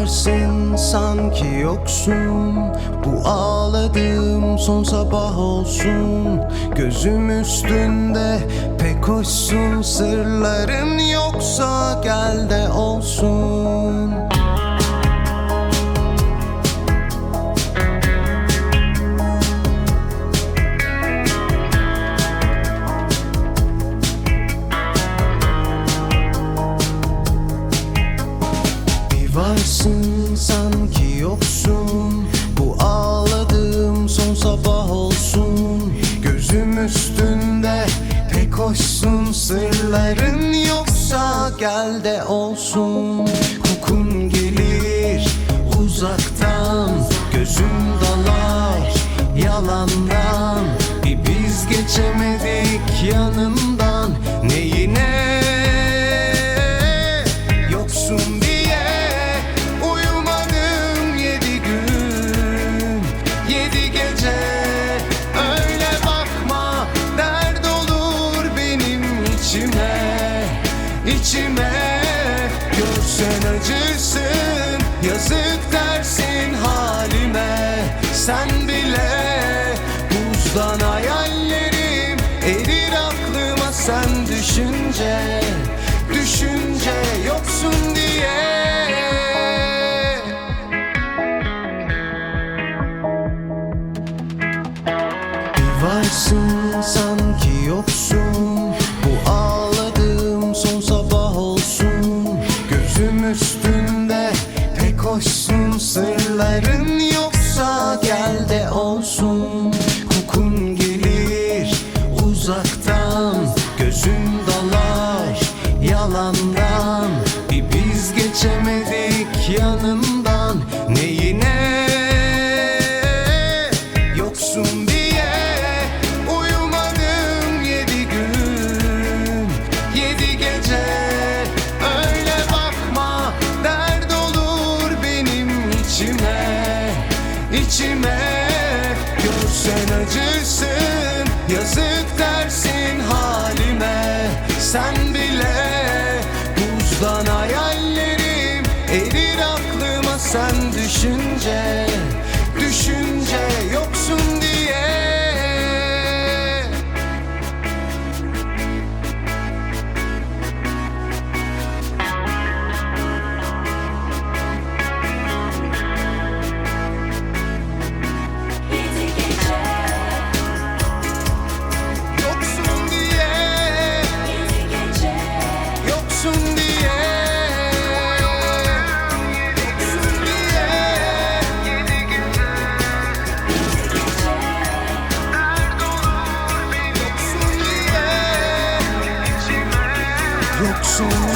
varsın sanki yoksun. Bu ağladığım son sabah olsun. Gözüm üstünde pek hoşsun. Sırların yoksa gel de olsun. Varsın sanki yoksun. Bu ağladığım son sabah olsun. Gözüm üstünde pek hoşsun. Sırların yoksa gel de olsun. Kokun gelir uzaktan. Gözüm dalar yalandan. Bir biz geçemedik yanından. Neyine yoksun diye İçime görsen acırsın, yazık dersin halime. Sen bile buzdan hayallerim erir aklıma sen düşünce. Düşünce yoksun diye. Bir varsın sanki yoksun. Bu ağladığım son sabah olsun. Gözüm üstünde pek hoşsun. Sırların yoksa gel de olsun. Kokun gelir uzaktan. Gözüm dalar yalandan. Bir biz geçemedik yanından. Neyine yoksun diye uyumadım 7 gün 7 gece. Öyle bakma dert olur benim içime. İçime görsen acırsın, yazık dersin halime. Sen bile buzdan hayallerim erir aklıma sen düşünce. Düşünce yoksun diye. Yoksun